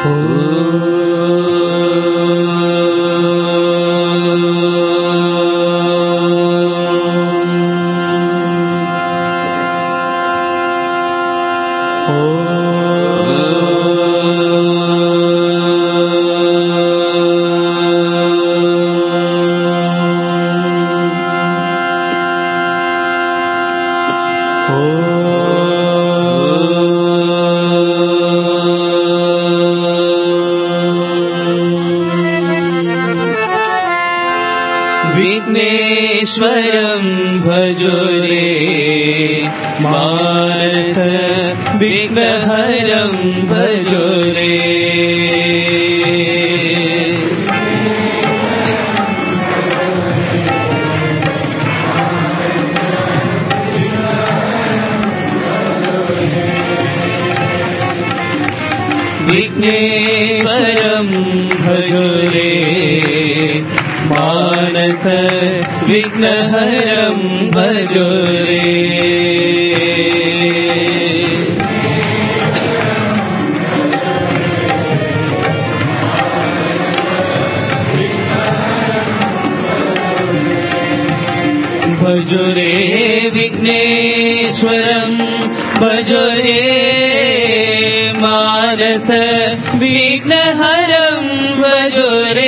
विघ्नेश्वरं भजो रे मानस विघ्नहरं भजो रे विघ्नेश्वरं भजो रे मानस विघ्नहरं भजो रे भजो रे विघ्नेश्वरं भजो रे मानस विघ्नहरं भजो रे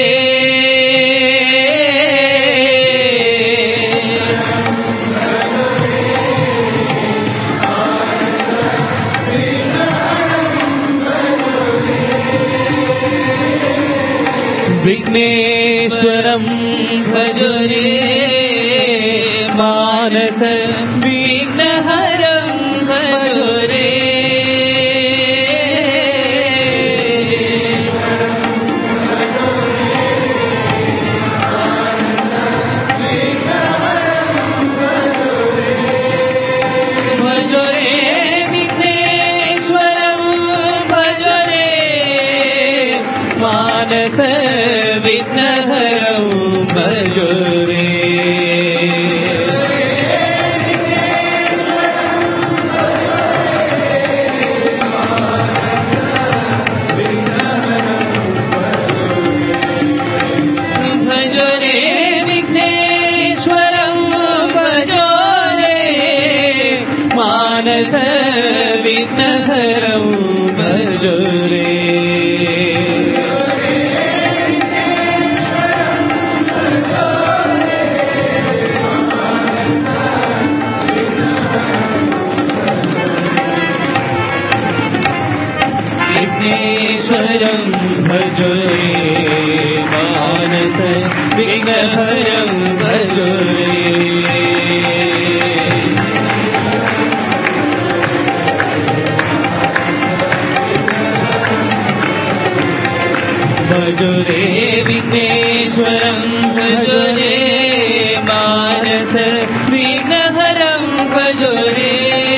विघ्नेश्वरं भजो रे मानस विघ्नहरं भजो रे भजो रे विघ्नेश्वरं भजो रे मानस विघ्नहरं भजो रे भजो रे विघ्नेश्वरं भजो रे मानस विघ्नहरं भजो रे विघ्नेश्वरं भजो रे मानस विघ्नहरं भजो रे भजो रे विघ्नेश्वरं भजो रे मानस विघ्नहरं भजो रे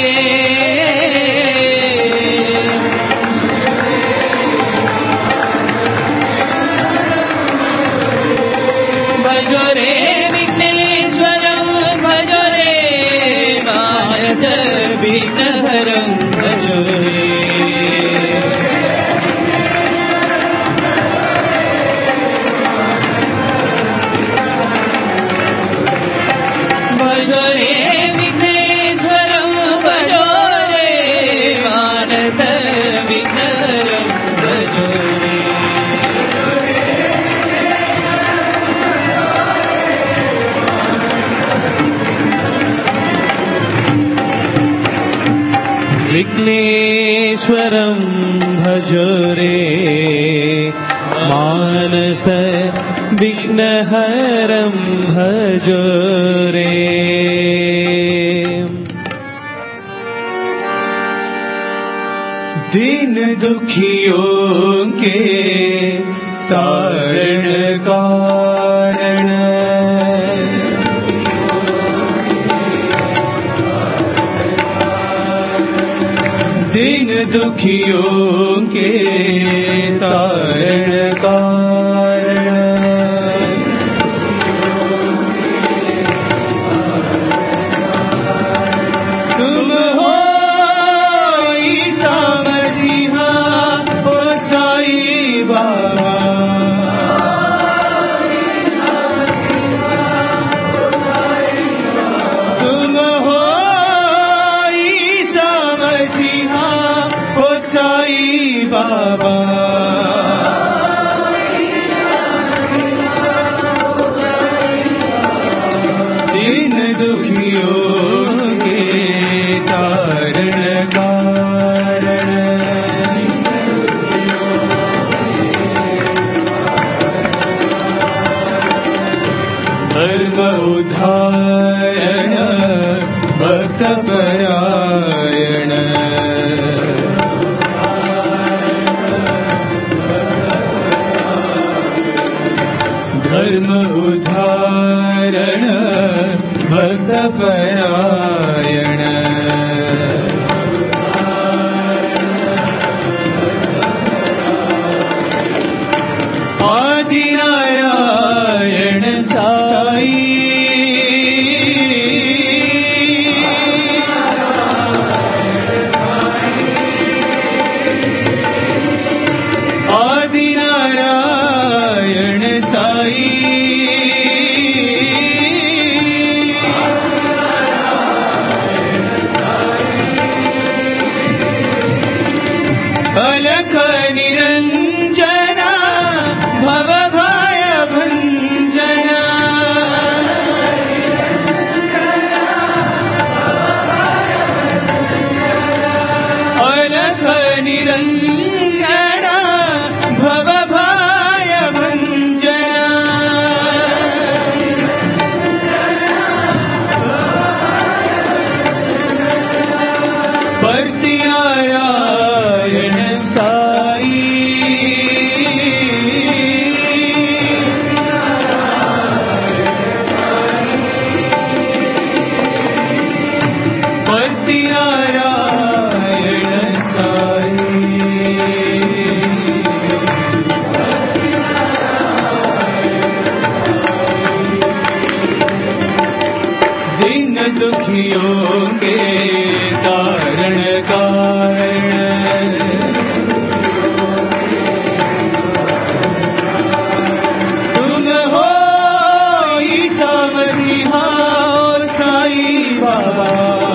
भजो रे विघ्नेश्वरं भजो रे मानस विघ्नहरं भजो रे भजो रे विघ्नेश्वरं भजो रे मानस विघ्नहरं भजो रे विघ्नेश्वरं भजो रे मानस विघ्नहरं भजो रे दीन दुखियों के तारण कारण दीन दुखियों के तारण कारण तुम हो ईसा मसीहा ओ साई बाबा दीन दुखियों के तारण कारण धर्म उद्धारण भक्त परायण धर्म उद्धारण भक्त परायण आदि नारायण साई आदि नारायण साई अलख निरंजना भव भय भंजना अलख निरंजना भव भय भंजना परति नारायण साई परति नारायण साई दीन दुखियों के तारण कारण तुम हो ईसा मसीहा साई बाबा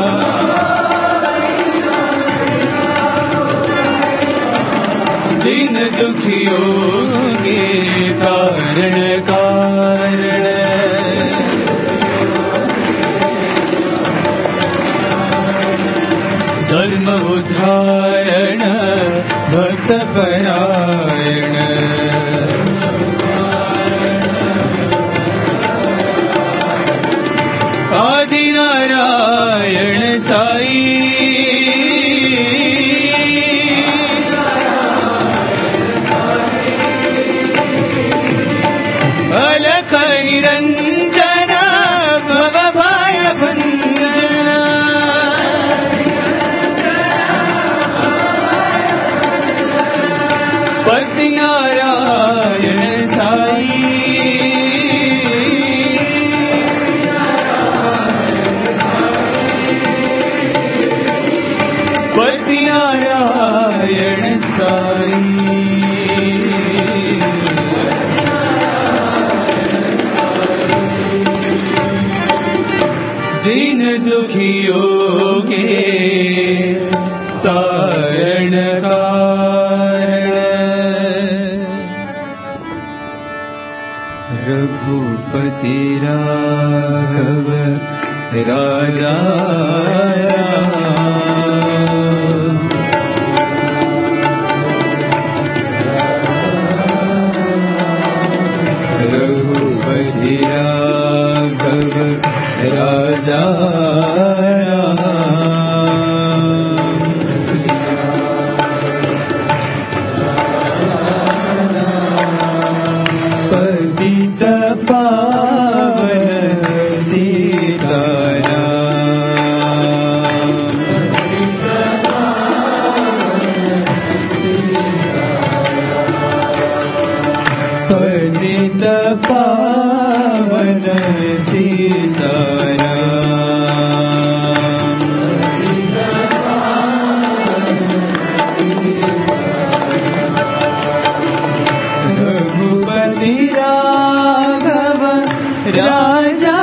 दीन दुखियों के तारण कारण धर्म उद्धारण भक्त परायण आदि नारायण साई अलख निरंजना भव भय भंजना परति नारायण साई परति नारायण साई दीन दुखियों के तारण कारण रघुपति राघव राजा रघुपति राघव राजा पतित पावन पतित पावन रघुपति राघव राजा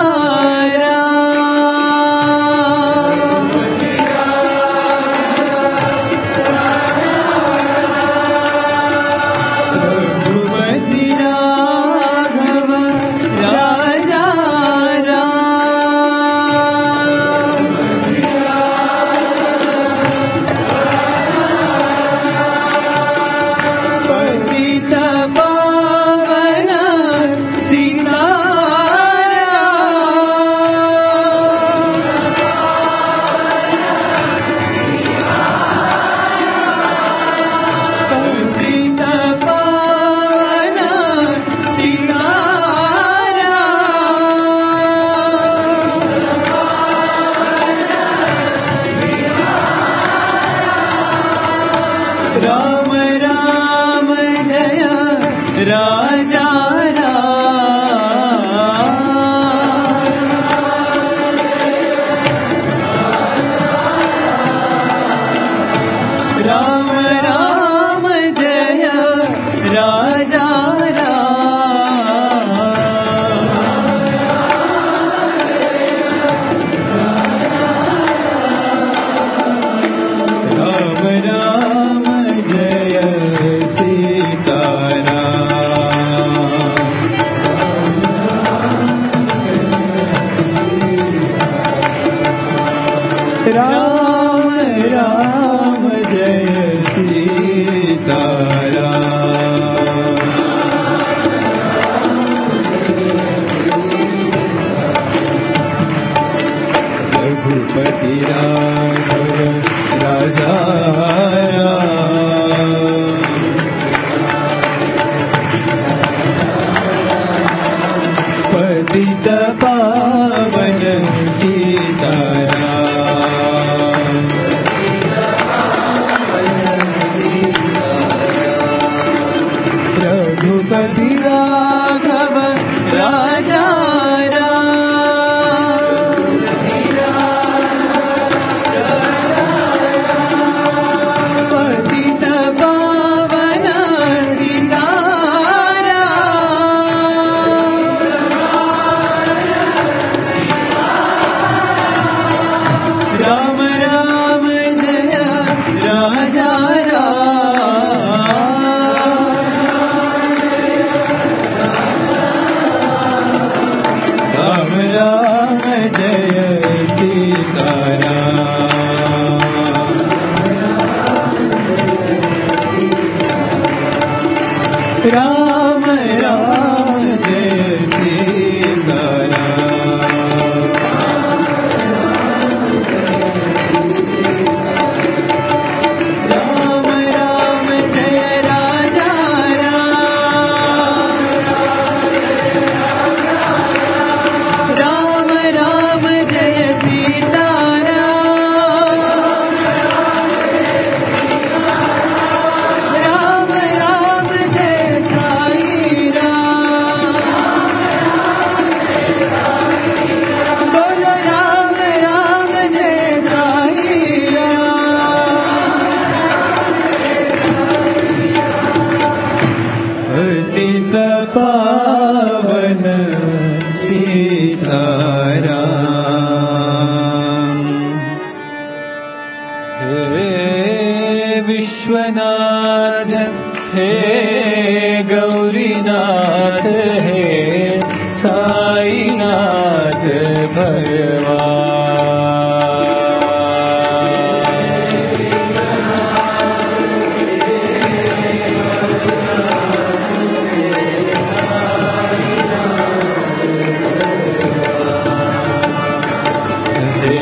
राम राम जय सीताराम। राम राम जय राजा राम। राम राम जय सीताराम। राम राम जय साई राम। बोलो राम राम जय साई राम। पतित पावन सीताराम। हे विश्वनाथ हे गौरीनाथ हे साईनाथ भगवान। हे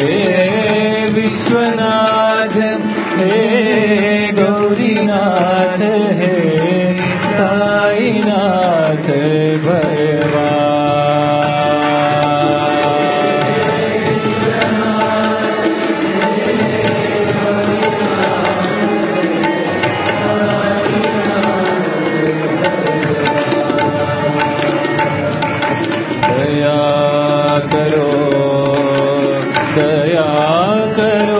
विश्वनाथ हे गौरीनाथ हे साईनाथ भगवान। दया करो दया करो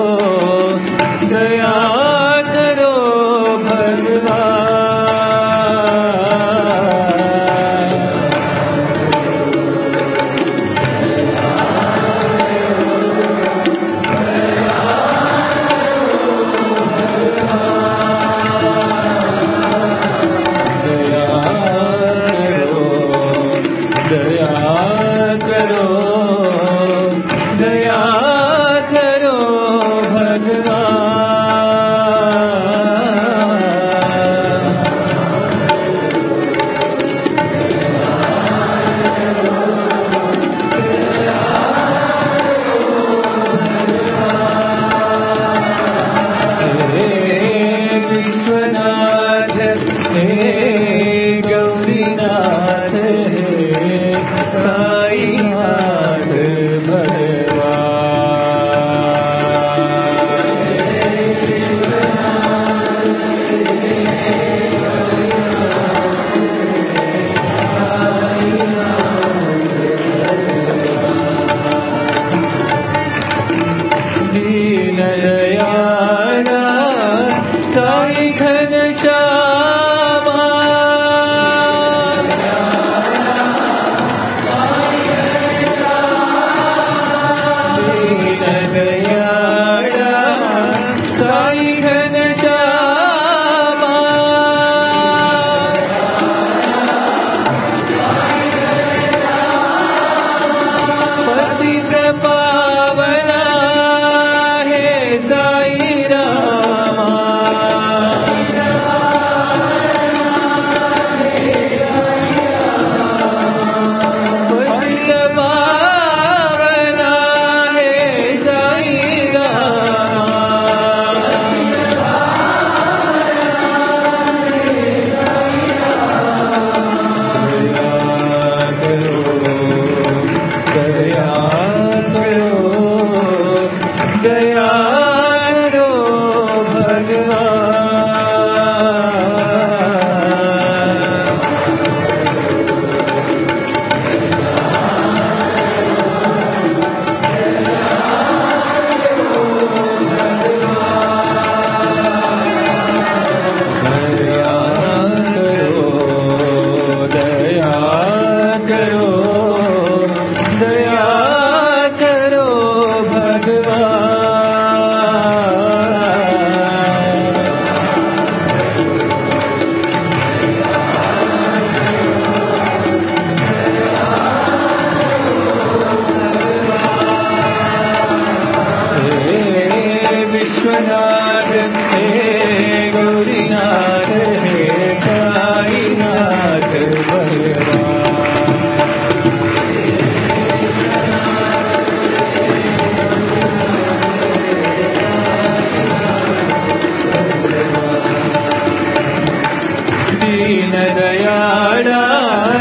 दया करो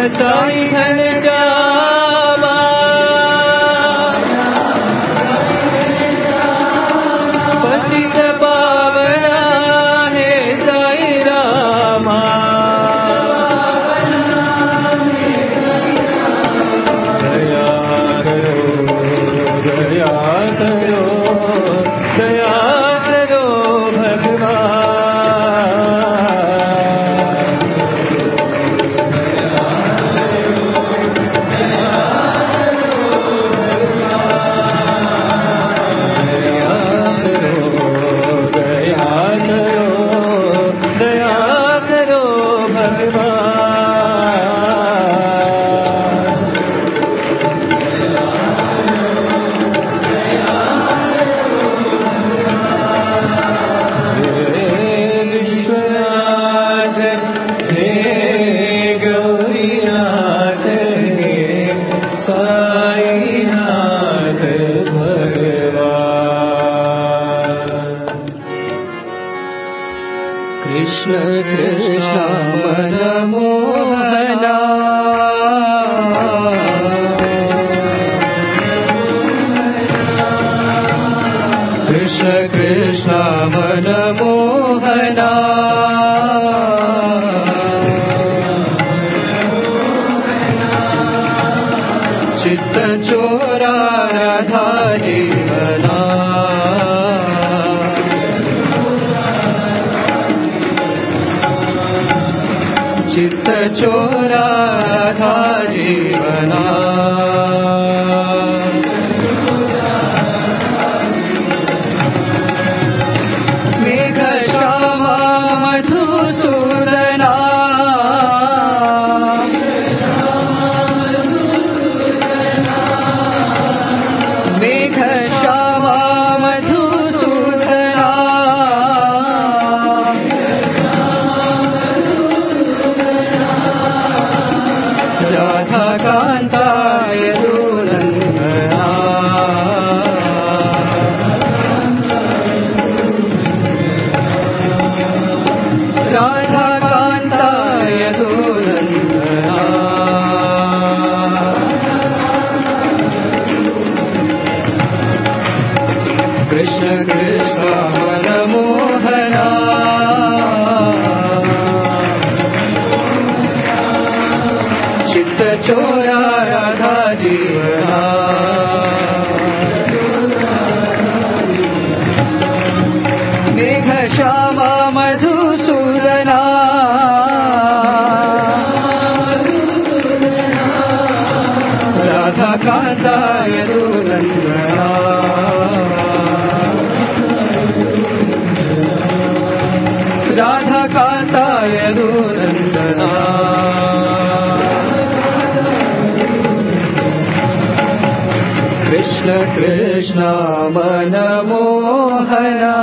साई धन श्यामा पतित पावना हे साई रामा दया करो दया करो दया करो भगवान कृष्ण कृष्ण मनमोहना कृष्ण कृष्ण मनमोहना चित्त चोरा राधा जीवना चित्त चोरा राधा जीवना मेघ श्यामा मधुसूदना मेघ श्यामा मधुसूदना राधा कान्ताय दूरन्दना राधा कान्ताय दूरन्दना कृष्ण कृष्ण मनमोहना चित्त चोरा राधा जीवना मेघ श्यामा मधुसूदना राधा कान्ताय दूरन्दना राधा कान्ताय दूरन्दना कृष्ण कृष्ण मनमोहना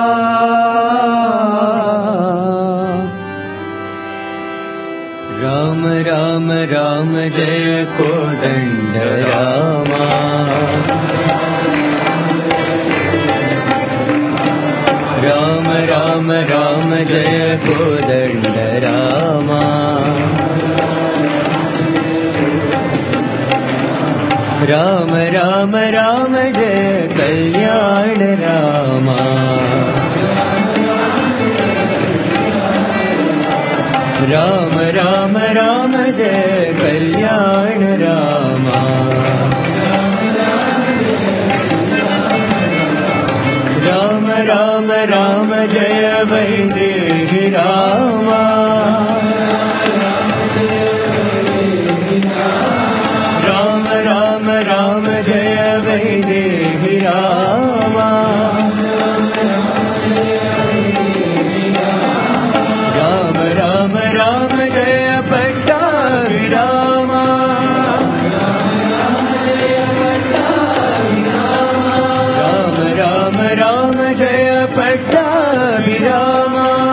राम राम राम जय कोदंड रामा राम राम राम जय कोदंड रामा राम राम राम जय कल्याण रामा राम राम राम जय कल्याण रामा राम राम राम जय वैदेही रामा राम राम राम जय वैदेही रामा राम राम राम जय पट्टाभिरामा राम राम राम जय पट्टाभिरामा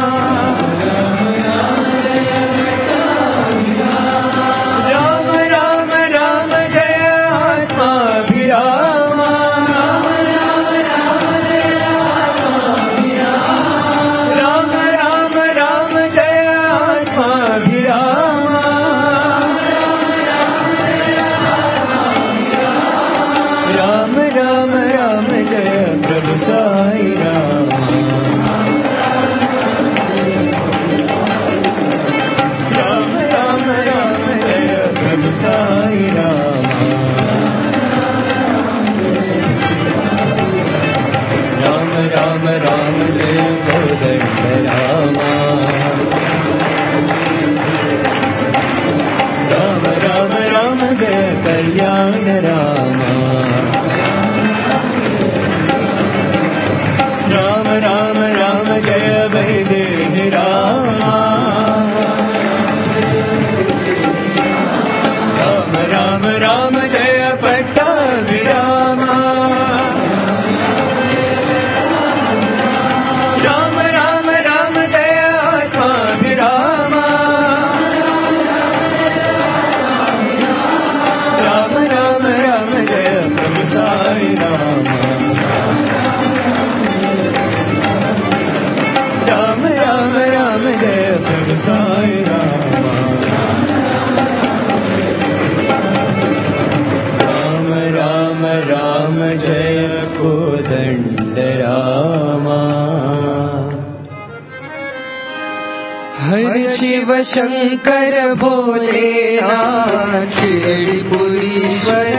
हर शिव शंकर भोलेनाथ शिरडीपुरीश्वर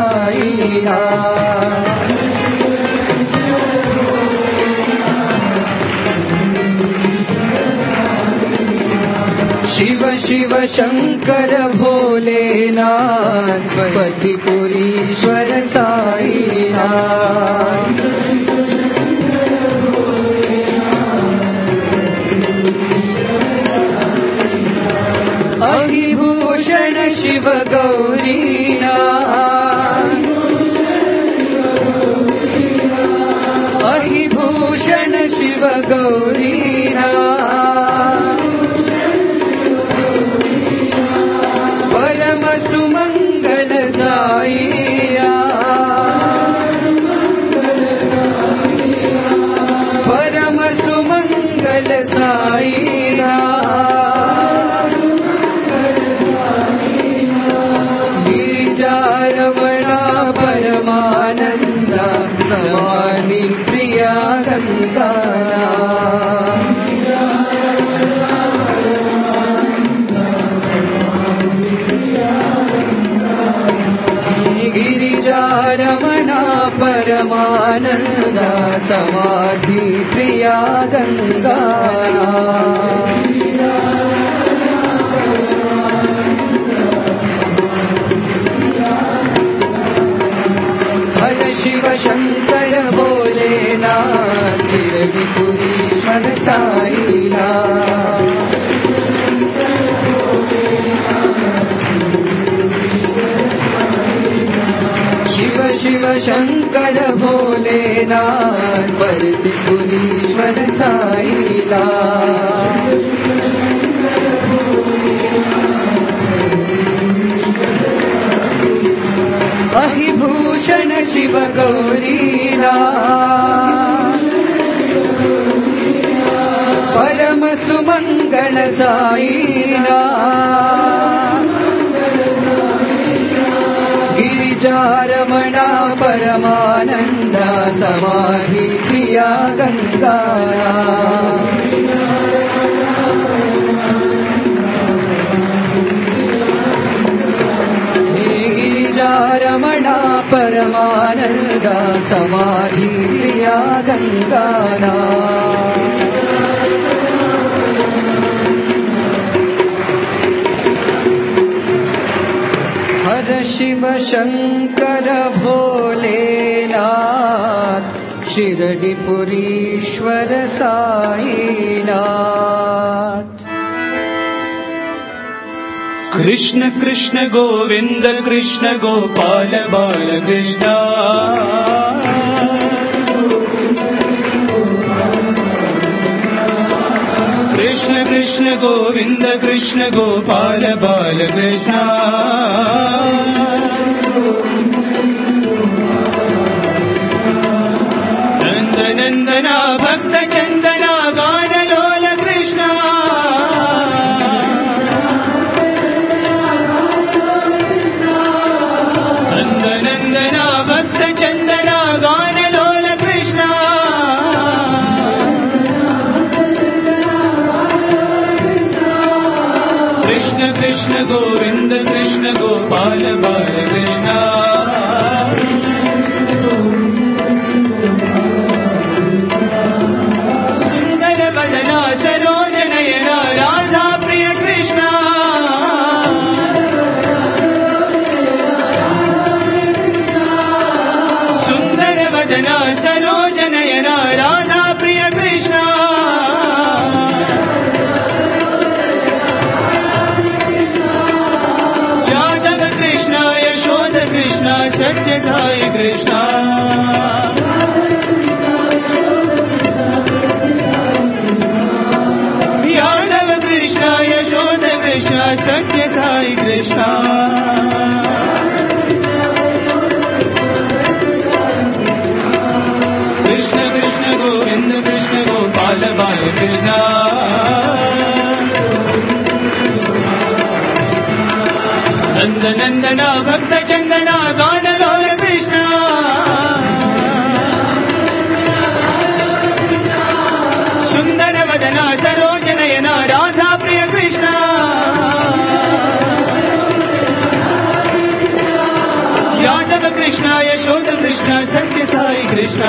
साईनाथ। शिव शिव शंकर भोलेनाथ पतिपुरीश्वर साईनाथ। अहिभूषण शिव गौरीनाथ, अहिभूषण शिव गौरीनाथ। परम सुमंगल साईया, परम सुमंगल साईया। गिरिजारमणा परमानंदा समाधि प्रिया गंगाना। गिरिजारमणा परमानंदा समाधि प्रिया गंगाना। हर शिव शंकर भोलेनाथ शिरडीपुरीश्वर साईनाथ। शिव शिव शंकर भोलेनाथ पतिपुरीश्वर साईनाथ। अहिभूषण शिव गौरीनाथ, परम सुमंगल साईनाथ। गिरिजारमणा परमानंदा समाधि प्रिया गंगाना। गिरिजारमणा परमानंदा समाधि प्रिया गंगाना। हर शिव शंकर भोलेनाथ शिरडीपुरीश्वर साईनाथ। कृष्ण कृष्ण गोविंद कृष्ण गोपाल बाल कृष्ण। कृष्ण कृष्ण गोविंद कृष्ण गोपाल बाल कृष्ण। नंद नंदना भक्त चंदना गान लोल कृष्ण। नंद नंदना भक्त चंदना गान लोल कृष्ण। कृष्ण कृष्ण गोविंद कृष्ण गोपाल बाल कृष्ण। सुंदर बदना सरोज नयना राधा प्रिय कृष्ण। सुंदर बदना सरोज नयना राधा प्रिय कृष्ण। यादव कृष्ण यशोद कृष्ण सत्य साई कृष्ण। यादव कृष्ण यशोद कृष्ण सत्य साई कृष्ण। कृष्ण कृष्ण गोविंद कृष्ण गोपाल बाल कृष्ण। नंद नंदना भक्त चंदना गान लोल कृष्ण। सुंदर वदना सरोज नयना राधा कृष्णा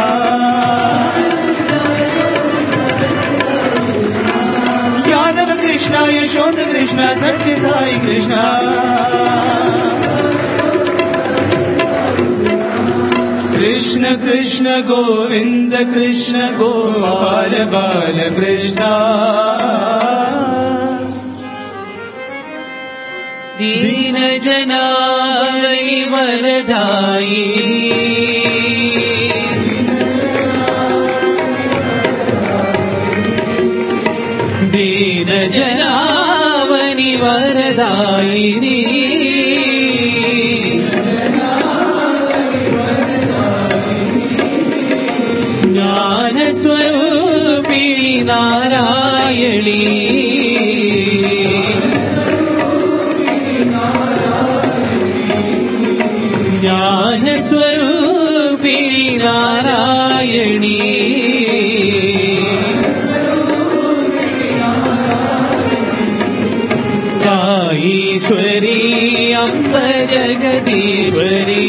यादव कृष्णा यशोद कृष्णा सत्य साई कृष्णा कृष्ण कृष्ण गोविंद कृष्ण गोपाल बाल कृष्णा दीन जनावनि वरदाई दीन जनावनि वरदायिनी ज्ञान स्वरूपिणी नारायणी ज्ञान स्वरूपिणी नारायणी साईश्वरी अम्ब जगदीश्वरी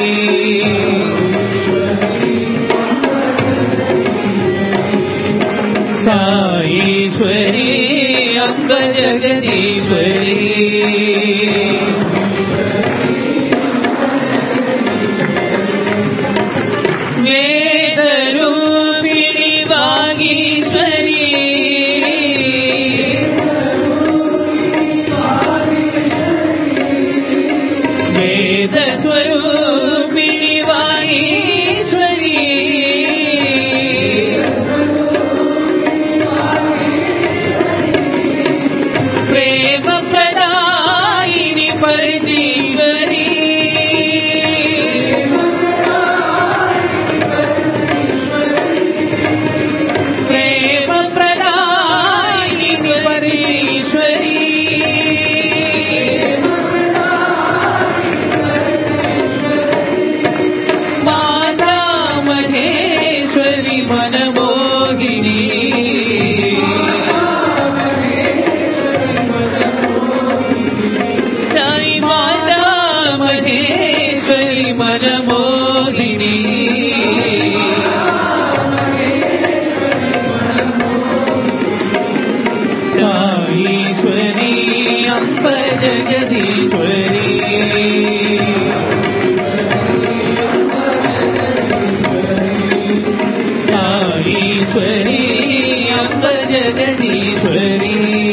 साईश्वरी अम्ब जगदीश्वरी वेदरूपिणी वागीश्वरी वेदस्वरूपिणी वागीश्वरी प्रेम प्रदायिनी परमेश्वरी प्रेम प्रदायिनी परमेश्वरी माता महेश्वरी मनमोहिनी साई माता महेश्वरी मनमोहिनी साईश्वरी अम्ब जगदीश्वरी साईश्वरी अम्ब जगदीश्वरी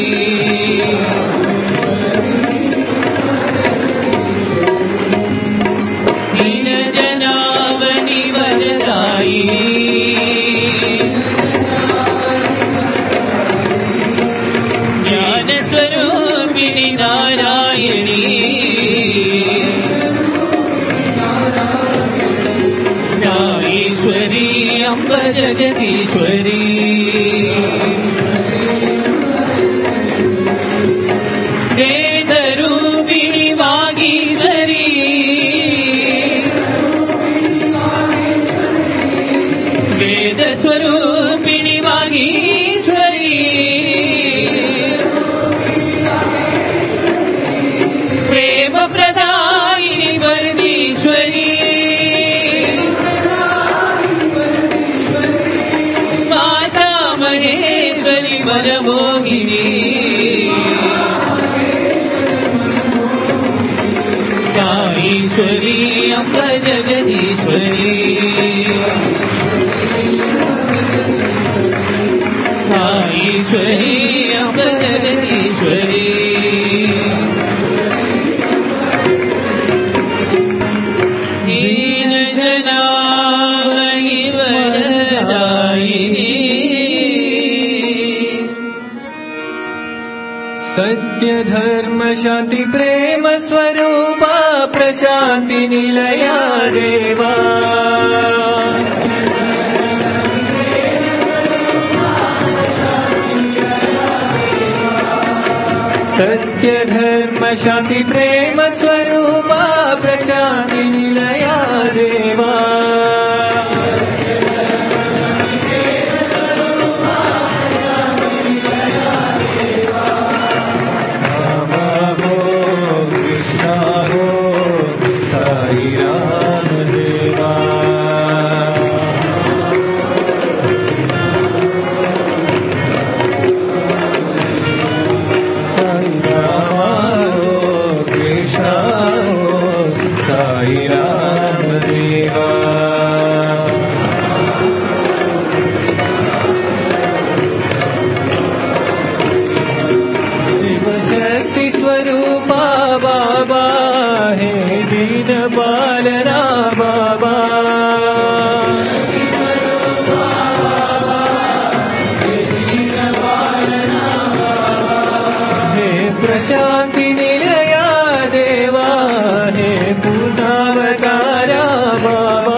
दीन जनावनि वरदायिनी ज्ञान स्वरूपिणी नारायणी साईश्वरी अम्ब जगदीश्वरी वेदरूपिणी वागीश्वरी वेदस्वरूपिणी वागीश्वरी प्रेम प्रदायिनी वरदीश्वरी माता महेश्वरी मनमोहिनी साईश्वरी अम्ब जगदीश्वरी साईश्वरी अम्ब जगदीश्वरी दीन जनावनि वरदायिनी सत्य धर्म शांति प्रेम स्वरूपा प्रशांति निलया देवा सत्य धर्म शांति प्रेम स्वरूपा प्रशांति निलया देवा बाबा हे दीन पालना बाबा हे प्रशांति निलया देवा हे पूर्णावतारा बाबा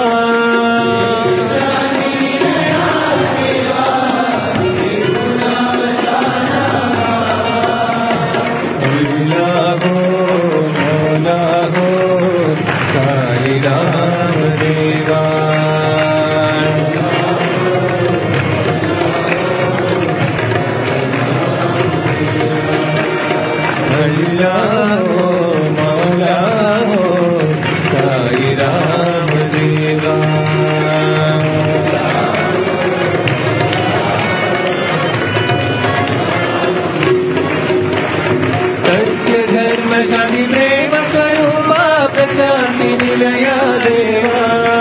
शांति प्रेम स्वरूपा प्रशांति निलया देवा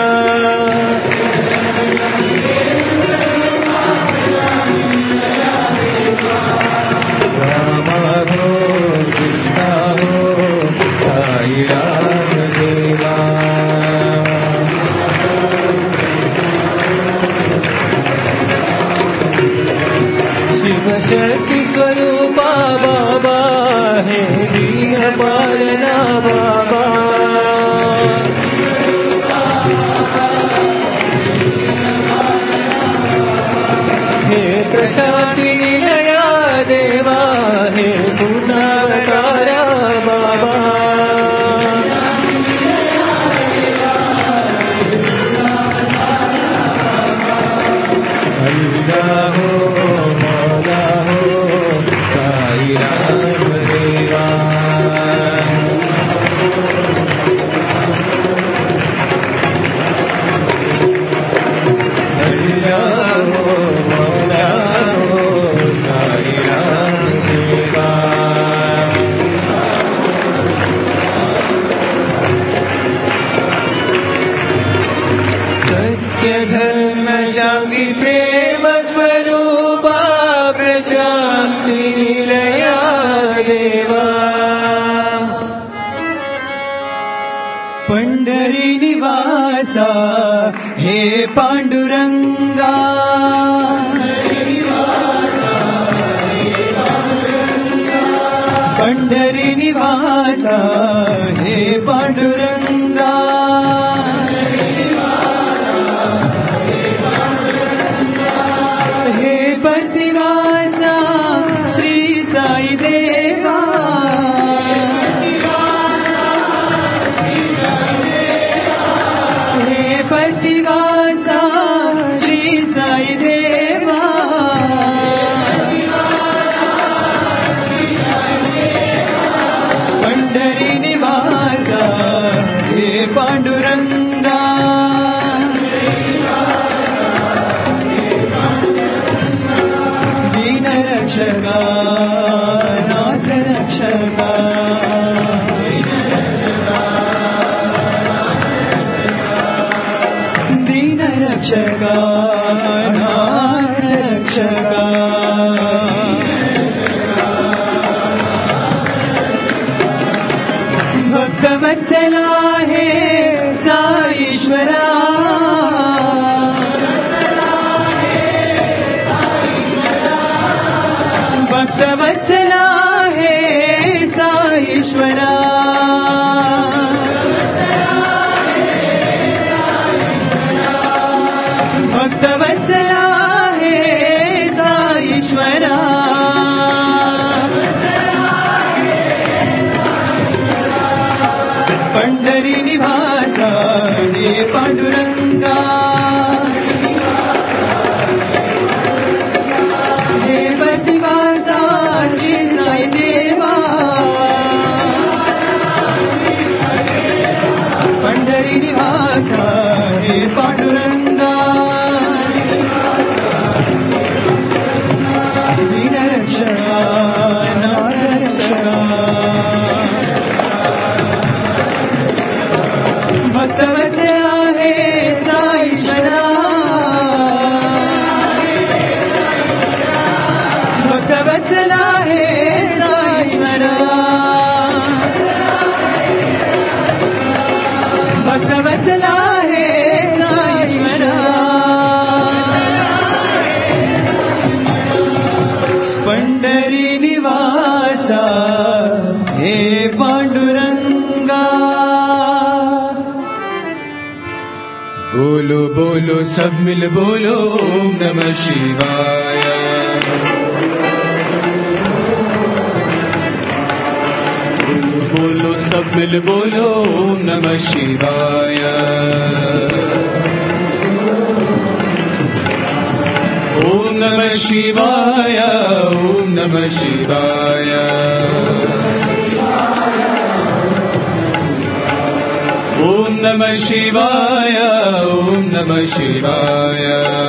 रामा हो कृष्णा हो साई राम देवा शिव शक्ति स्वरूपा बाबा हे दीन पालना बाबा हे प्रशांति निलया देवा हे पूर्णावतारा बाबा अल्लाह हो मौला हो साई राम देवा अल्लाह हो मौला हो साई राम देवा सत्य धर्म शांति प्रेम स्वरूपा प्रशांति निलया देवा पंढरी निवासा हे पांडुरंगा पंढरी निवासा हे पांडुरंगा हे प्रतिवासा श्री साई देवा हे प्रतिवासा श्री साई देवा पंढरी निवासा हे पांडुरंगा दीन रक्षका नाथ रक्षका दीन रक्षका नाथ रक्षका भक्तवत्सला हे साईश्वरा भक्तवत्सला हे साईश्वरा भक्तवत्सला हे साईश्वरा पंढरी निवासा हे पांडुरंगा हे प्रतिवासा श्री साई देवा पंढरी निवासा हे पांडुरंगा दीन रक्षका नाथ रक्षका भक्तवत्सला हे बोलो सब मिल बोलो ओम नमः शिवाय। बोलो सब मिल बोलो ओम नमः शिवाय। ओम नमः शिवाय ओम नमः शिवाय। ओम नमः शिवाय ओम नमः शिवाय।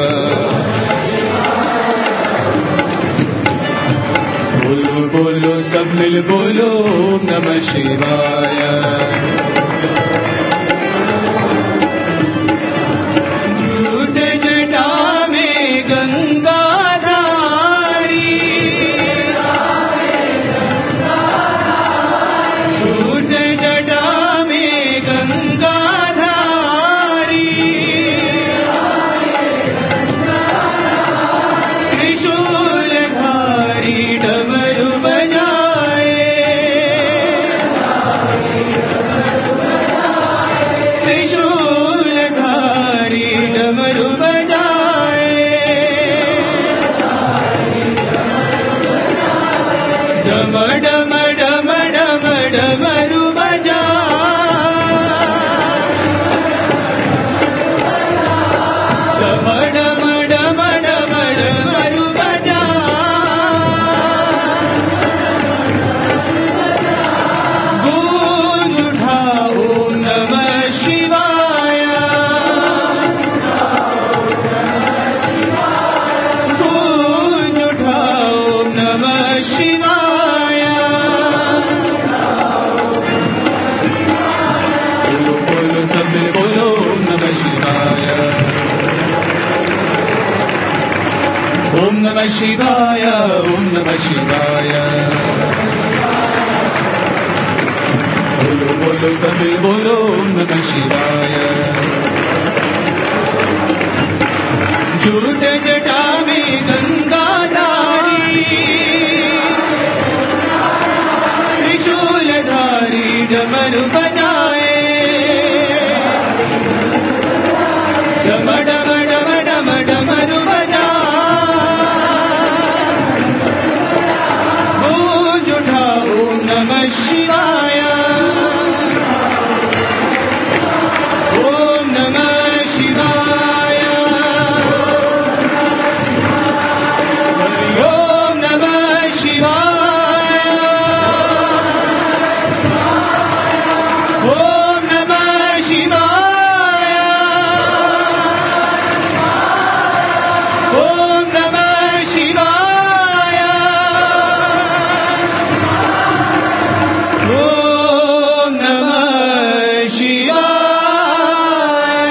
बोलो बोलो सब मिल बोलो ओम नमः शिवाय। झूठे जटा में गंगाधारी, झूठे जटा में गंगाधारी, त्रिशूलधारी डमरू बजाए, त्रिशूलधारी डमरू बजाए, डम डम डम डम डमरू बजाए, डम डम डम डम डमरू बजाए। गूंज उठा ओम नमः शिवाय, गूंज उठा ओम नमः शिवाय। बोलो बोलो सब मिल बोलो ओम नमः शिवाय। ओम नमः शिवाय ओम नमः शिवाय। बोलो बोलो सब मिल बोलो ओम नमः शिवाय। झूठ जटा में गंगाधारी, त्रिशूलधारी डमरू बजाए, डम डम डम डम डमरू बजाए। गूंज उठा ओम नमः शिवाय। ओम नमः शिवाय। ओम नमः शिवाय। ओम नमः शिवाय। ओम नमः शिवाय। ओम नमः शिवाय।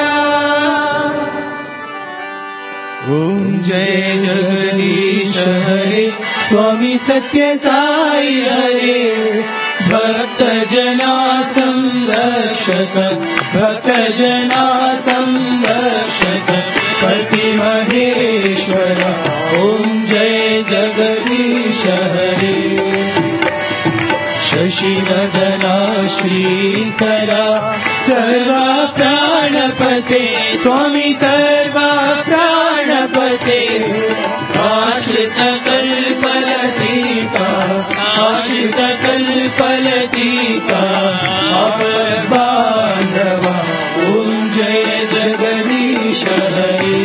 ओम जय जगदीश हरे स्वामी सत्य साई हरे। भक्त जना संरक्षक, भक्त जना संरक्षक कल्पि महेश्वर। ओम जय जगदीश हरे। शशिवदना श्रीकरा सर्वा प्राणपते स्वामी सर्वा प्राणपते। आश्रित कल्पलतिका, आश्रित कल्पलतिका अपर बांधवा। ओम जय जगदीश हरे।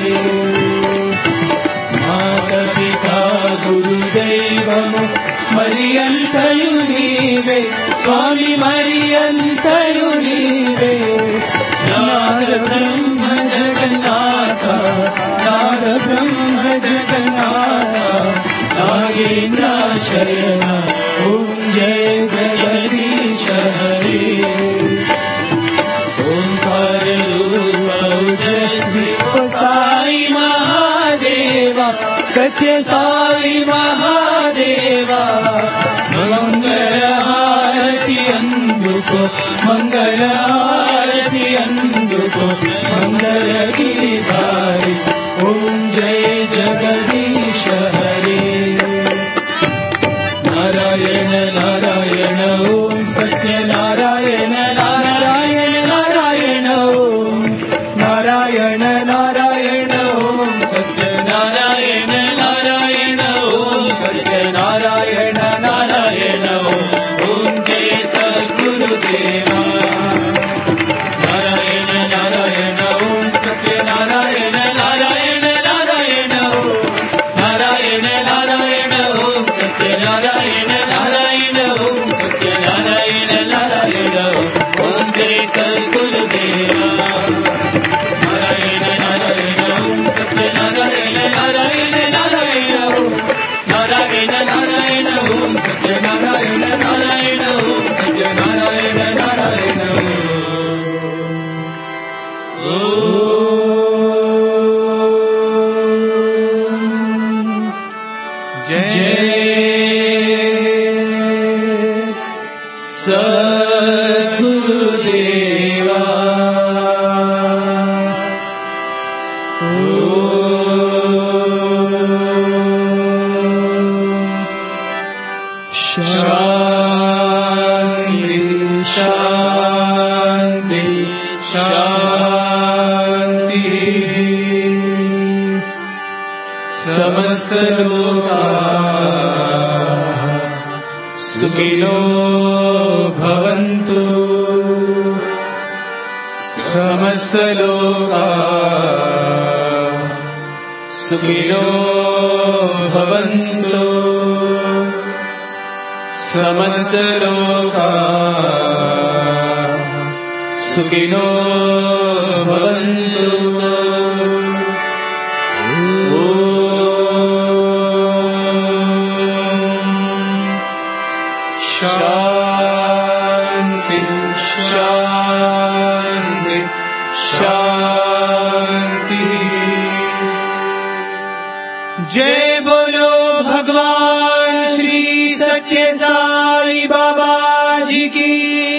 माता पिता गुरुदैवमु मरियंतयु नीवे स्वामी मरियंतयु नीवे। नाद ब्रह्म जगन्नाथ, नाद ब्रह्म जगन्नाथ नागेन्द्र शरण। ओम जय जगदीश हरे। ओंकार रूप ओजस्वी साई महादेवा, सत्य साई महादेवा। मंगल आरती अंदुको, मंगल आरती अंदुको, मंगल गिरिधारी। ओम जय जगदीश हरे। नारायण नारायण ओम सत्य नारायण नारायण नारायण ओम नारायण नारायण। నారాయణ నారాయణ సత్యనారాయణ నారాయణ జయ సద్గురుదేవా శాంతి శాంతి శాంతి సమస్త లోకాః సుఖినో భవంతు సమస్త లోకాః సుఖినో భవంతు సమస్త లోకాః సుఖినో భవంతు శాంతి శాంతి శాంతి జై బోలో భగవాన్ శ్రీ సత్య సాయి బాబా జీ की